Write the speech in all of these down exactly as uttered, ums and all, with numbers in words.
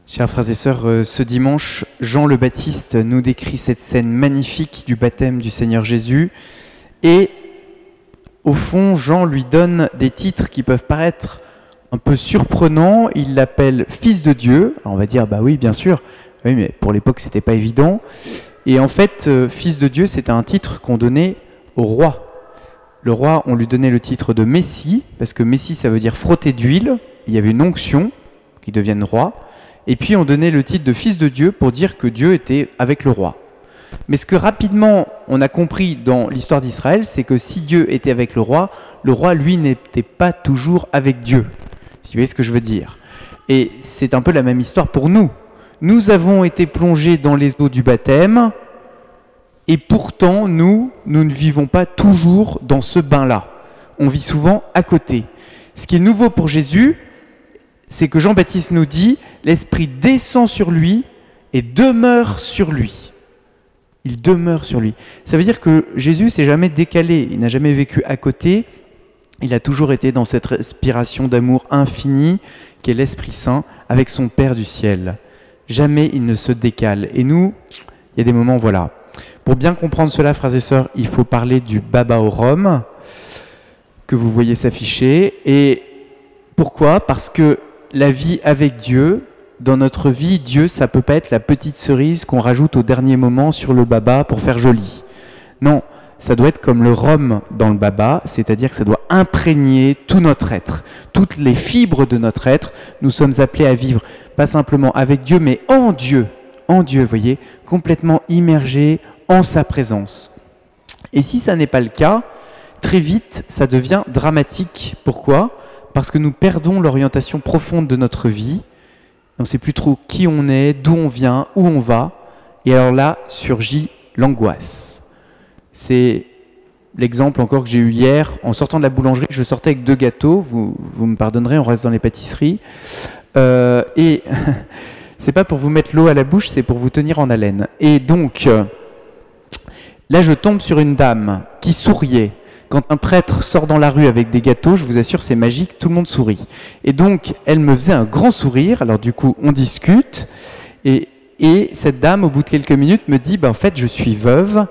Chers frères et sœurs, euh, ce dimanche, Jean le Baptiste nous décrit cette scène magnifique du baptême du Seigneur Jésus. Et au fond, Jean lui donne des titres qui peuvent paraître un peu surprenants. Il l'appelle Fils de Dieu. Alors on va dire, bah oui, bien sûr. Oui, mais pour l'époque, c'était pas évident. Et en fait, euh, Fils de Dieu, c'était un titre qu'on donnait au roi. Le roi, on lui donnait le titre de Messie, parce que Messie, ça veut dire frotter d'huile. Il y avait une onction qui devienne roi. Et puis on donnait le titre de Fils de Dieu pour dire que Dieu était avec le roi. Mais ce que rapidement on a compris dans l'histoire d'Israël, c'est que si Dieu était avec le roi, le roi lui n'était pas toujours avec Dieu. Si vous voyez ce que je veux dire. Et c'est un peu la même histoire pour nous. Nous avons été plongés dans les eaux du baptême, et pourtant nous, nous ne vivons pas toujours dans ce bain-là. On vit souvent à côté. Ce qui est nouveau pour Jésus, c'est que Jean-Baptiste nous dit « L'Esprit descend sur lui et demeure sur lui ». Il demeure sur lui. Ça veut dire que Jésus s'est jamais décalé, il n'a jamais vécu à côté, il a toujours été dans cette respiration d'amour infini qu'est l'Esprit Saint avec son Père du ciel. Jamais il ne se décale. Et nous, il y a des moments, voilà. Pour bien comprendre cela, frères et sœurs, il faut parler du Baba au Rhum, que vous voyez s'afficher. Et pourquoi ? Parce que la vie avec Dieu, dans notre vie, Dieu, ça peut pas être la petite cerise qu'on rajoute au dernier moment sur le baba pour faire joli. Non, ça doit être comme le rhum dans le baba, c'est-à-dire que ça doit imprégner tout notre être, toutes les fibres de notre être. Nous sommes appelés à vivre, pas simplement avec Dieu, mais en Dieu, en Dieu, vous voyez, complètement immergés en sa présence. Et si ça n'est pas le cas, très vite, ça devient dramatique. Pourquoi ? Parce que nous perdons l'orientation profonde de notre vie. On ne sait plus trop qui on est, d'où on vient, où on va. Et alors là, surgit l'angoisse. C'est l'exemple encore que j'ai eu hier. En sortant de la boulangerie, je sortais avec deux gâteaux. Vous, vous me pardonnerez, on reste dans les pâtisseries. Euh, et c'est pas pour vous mettre l'eau à la bouche, c'est pour vous tenir en haleine. Et donc, euh, là, je tombe sur une dame qui souriait. Quand un prêtre sort dans la rue avec des gâteaux, je vous assure, c'est magique, tout le monde sourit. Et donc, elle me faisait un grand sourire, alors du coup, on discute, et, et cette dame, au bout de quelques minutes, me dit, bah, en fait, je suis veuve,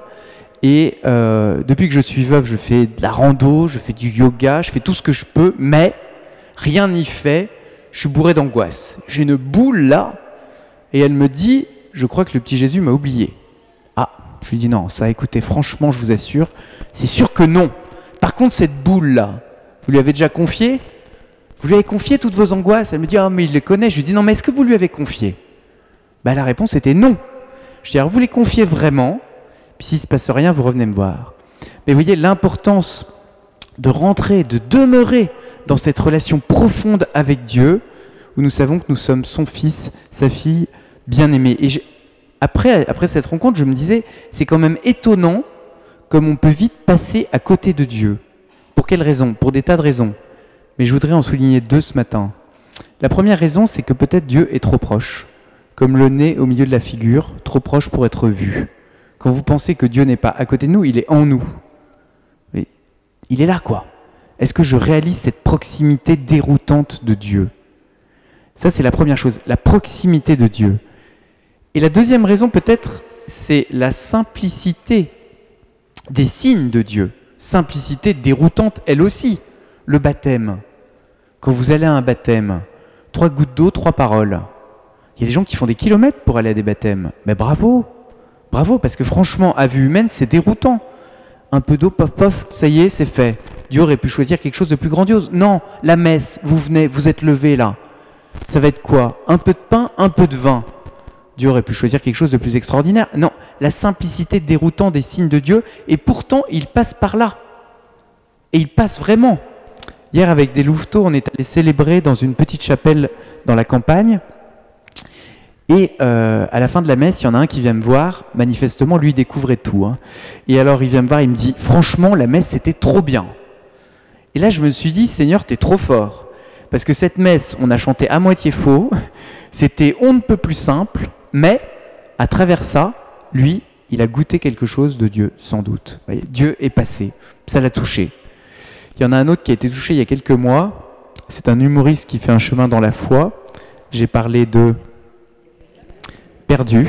et euh, depuis que je suis veuve, je fais de la rando, je fais du yoga, je fais tout ce que je peux, mais rien n'y fait, je suis bourré d'angoisse. J'ai une boule là, et elle me dit, je crois que le petit Jésus m'a oublié. Ah, je lui dis non, ça, écoutez, franchement, je vous assure, c'est sûr que non. Par contre, cette boule-là, vous lui avez déjà confié ? Vous lui avez confié toutes vos angoisses ? Elle me dit « Ah, mais il les connaît ». Je lui dis « Non, mais est-ce que vous lui avez confié ?» Ben, la réponse était non. Je dis « Alors, vous les confiez vraiment, puis s'il ne se passe rien, vous revenez me voir. » Mais vous voyez, l'importance de rentrer, de demeurer dans cette relation profonde avec Dieu, où nous savons que nous sommes son fils, sa fille bien-aimée. Et je, après, après cette rencontre, je me disais « C'est quand même étonnant » comme on peut vite passer à côté de Dieu. Pour quelles raisons ? Pour des tas de raisons. Mais je voudrais en souligner deux ce matin. La première raison, c'est que peut-être Dieu est trop proche, comme le nez au milieu de la figure, trop proche pour être vu. Quand vous pensez que Dieu n'est pas à côté de nous, il est en nous. Mais il est là, quoi. Est-ce que je réalise cette proximité déroutante de Dieu ? Ça, c'est la première chose, la proximité de Dieu. Et la deuxième raison, peut-être, c'est la simplicité des signes de Dieu. Simplicité déroutante, elle aussi. Le baptême. Quand vous allez à un baptême, trois gouttes d'eau, trois paroles. Il y a des gens qui font des kilomètres pour aller à des baptêmes. Mais bravo, bravo, parce que franchement, à vue humaine, c'est déroutant. Un peu d'eau, pof, pof, ça y est, c'est fait. Dieu aurait pu choisir quelque chose de plus grandiose. Non, la messe, vous venez, vous êtes levé là. Ça va être quoi ? Un peu de pain, un peu de vin. Dieu aurait pu choisir quelque chose de plus extraordinaire. Non, la simplicité déroutante des signes de Dieu, et pourtant, il passe par là. Et il passe vraiment. Hier, avec des louveteaux, on est allé célébrer dans une petite chapelle dans la campagne. Et euh, à la fin de la messe, il y en a un qui vient me voir. Manifestement, lui, il découvrait tout. Hein. Et alors, il vient me voir, il me dit « Franchement, la messe, c'était trop bien. » Et là, je me suis dit « Seigneur, t'es trop fort. » Parce que cette messe, on a chanté à moitié faux. C'était on ne peut plus simple. Mais, à travers ça, lui, il a goûté quelque chose de Dieu, sans doute. Voyez, Dieu est passé, ça l'a touché. Il y en a un autre qui a été touché il y a quelques mois. C'est un humoriste qui fait un chemin dans la foi. J'ai parlé de perdu.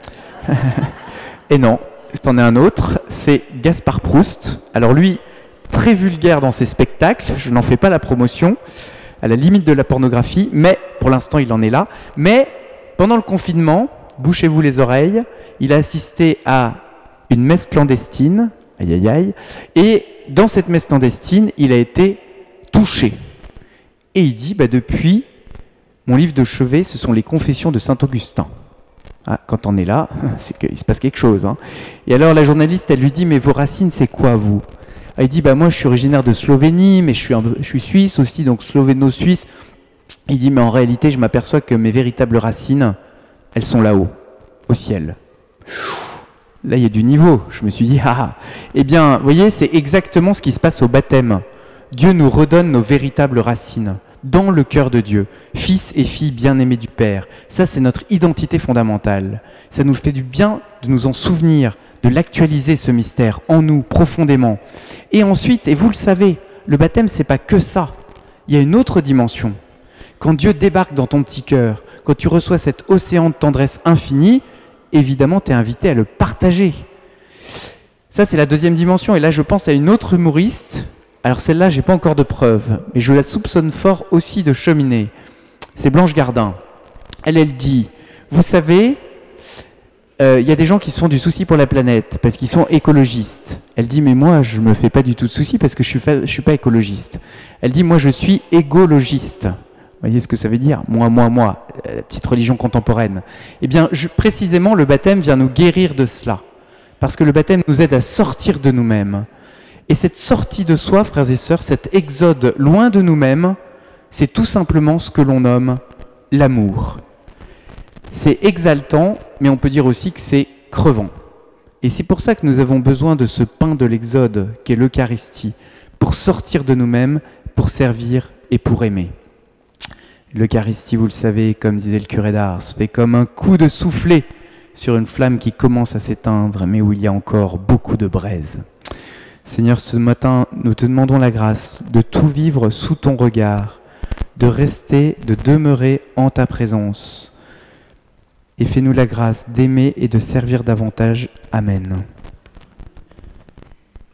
Et non, c'en est un autre, c'est Gaspard Proust. Alors lui, très vulgaire dans ses spectacles, je n'en fais pas la promotion, à la limite de la pornographie, mais pour l'instant il en est là. Mais pendant le confinement, bouchez-vous les oreilles, il a assisté à une messe clandestine, aïe aïe aïe, et dans cette messe clandestine, il a été touché. Et il dit, bah depuis, mon livre de chevet, ce sont les confessions de saint Augustin. Ah, quand on est là, c'est qu'il se passe quelque chose. Hein. Et alors la journaliste, elle lui dit, mais vos racines, c'est quoi vous ? Ah, il dit, bah moi je suis originaire de Slovénie, mais je suis, un, je suis suisse aussi, donc slovéno-suisse. Il dit, mais en réalité, je m'aperçois que mes véritables racines, elles sont là-haut, au ciel. Là, il y a du niveau. Je me suis dit, ah, eh bien, vous voyez, c'est exactement ce qui se passe au baptême. Dieu nous redonne nos véritables racines dans le cœur de Dieu, fils et filles bien-aimés du Père. Ça, c'est notre identité fondamentale. Ça nous fait du bien de nous en souvenir, de l'actualiser, ce mystère, en nous, profondément. Et ensuite, et vous le savez, le baptême, c'est pas que ça. Il y a une autre dimension. Quand Dieu débarque dans ton petit cœur, quand tu reçois cet océan de tendresse infinie, évidemment, tu es invité à le partager. Ça, c'est la deuxième dimension. Et là, je pense à une autre humoriste. Alors celle-là, j'ai pas encore de preuves, mais je la soupçonne fort aussi de cheminer. C'est Blanche Gardin. Elle, elle dit, vous savez, il euh, y a des gens qui se font du souci pour la planète parce qu'ils sont écologistes. Elle dit, mais moi, je me fais pas du tout de souci parce que je suis, fa- je suis pas écologiste. Elle dit, moi, je suis égologiste. Vous voyez ce que ça veut dire ? Moi, moi, moi, la petite religion contemporaine. Eh bien, je, précisément, le baptême vient nous guérir de cela. Parce que le baptême nous aide à sortir de nous-mêmes. Et cette sortie de soi, frères et sœurs, cet exode loin de nous-mêmes, c'est tout simplement ce que l'on nomme l'amour. C'est exaltant, mais on peut dire aussi que c'est crevant. Et c'est pour ça que nous avons besoin de ce pain de l'exode, qu'est l'Eucharistie, pour sortir de nous-mêmes, pour servir et pour aimer. L'Eucharistie, vous le savez, comme disait le curé d'Ars, fait comme un coup de soufflet sur une flamme qui commence à s'éteindre, mais où il y a encore beaucoup de braise. Seigneur, ce matin, nous te demandons la grâce de tout vivre sous ton regard, de rester, de demeurer en ta présence. Et fais-nous la grâce d'aimer et de servir davantage. Amen.